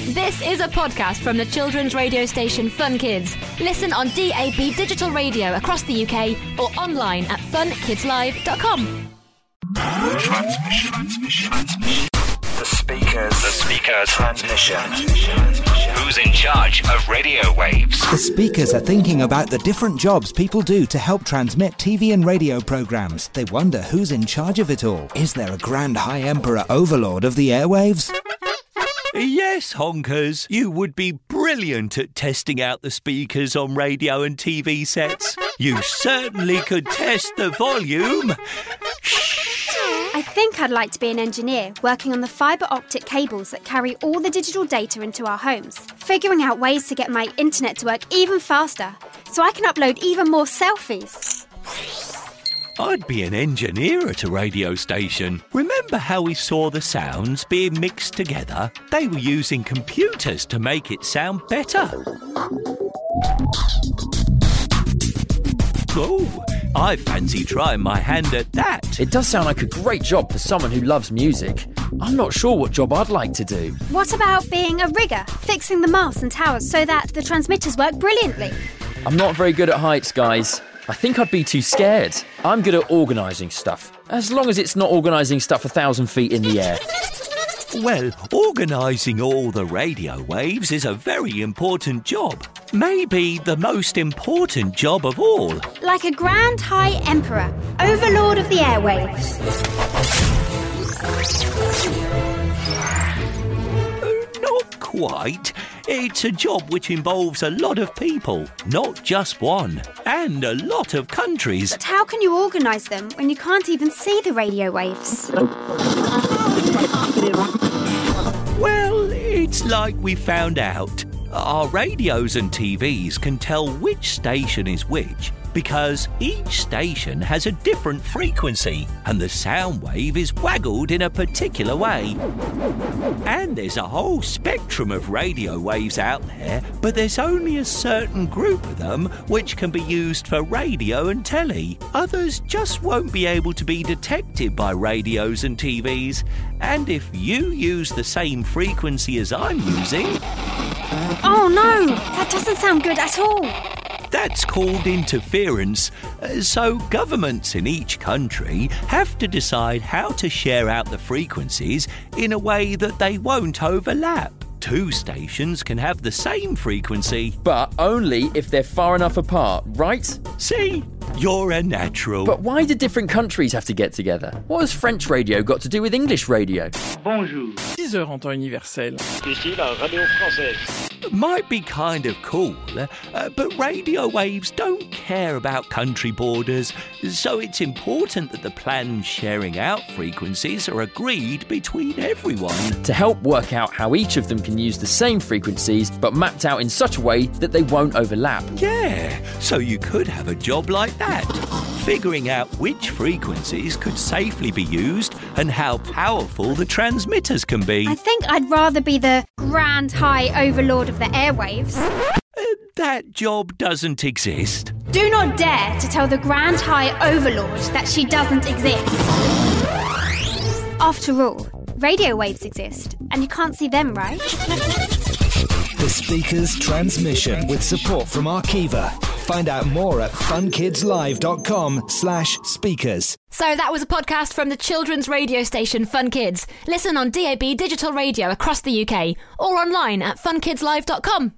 This is a podcast from the children's radio station Fun Kids. Listen on DAB digital radio across the UK or online at funkidslive.com. Transmission. The speakers. Transmission. Who's in charge of radio waves? The speakers are thinking about the different jobs people do to help transmit TV and radio programmes. They wonder who's in charge of it all. Is there a Grand High Emperor Overlord of the airwaves? Yes, honkers, you would be brilliant at testing out the speakers on radio and TV sets. You certainly could test the volume. I think I'd like to be an engineer working on the fibre optic cables that carry all the digital data into our homes, figuring out ways to get my internet to work even faster so I can upload even more selfies. I'd be an engineer at a radio station. Remember how we saw the sounds being mixed together? They were using computers to make it sound better. Oh, I fancy trying my hand at that. It does sound like a great job for someone who loves music. I'm not sure what job I'd like to do. What about being a rigger, fixing the masts and towers so that the transmitters work brilliantly? I'm not very good at heights, guys. I think I'd be too scared. I'm good at organising stuff, as long as it's not organising stuff 1,000 feet in the air. Well, organising all the radio waves is a very important job. Maybe the most important job of all. Like a Grand High Emperor, Overlord of the airwaves. Not quite. It's a job which involves a lot of people, not just one, and a lot of countries. But how can you organise them when you can't even see the radio waves? Well, it's like we found out. Our radios and TVs can tell which station is which because each station has a different frequency and the sound wave is waggled in a particular way. And there's a whole spectrum of radio waves out there, but there's only a certain group of them which can be used for radio and telly. Others just won't be able to be detected by radios and TVs. And if you use the same frequency as I'm using... Oh no, that doesn't sound good at all. That's called interference. So governments in each country have to decide how to share out the frequencies in a way that they won't overlap. Two stations can have the same frequency. But only if they're far enough apart, right? See? You're a natural. But why do different countries have to get together? What has French radio got to do with English radio? Bonjour. 6 heures en temps universel. Ici la radio française. Might be kind of cool, but radio waves don't care about country borders, so it's important that the plans sharing out frequencies are agreed between everyone. To help work out how each of them can use the same frequencies, but mapped out in such a way that they won't overlap. Yeah, so you could have a job like that, figuring out which frequencies could safely be used and how powerful the transmitters can be. I think I'd rather be the Grand High Overlord of the airwaves. That job doesn't exist. Do not dare to tell the Grand High Overlord that she doesn't exist. After all, radio waves exist, and you can't see them, right? The Speakers Transmission with support from Arqiva. Find out more at funkidslive.com/speakers. So that was a podcast from the children's radio station Fun Kids. Listen on DAB digital radio across the UK or online at funkidslive.com.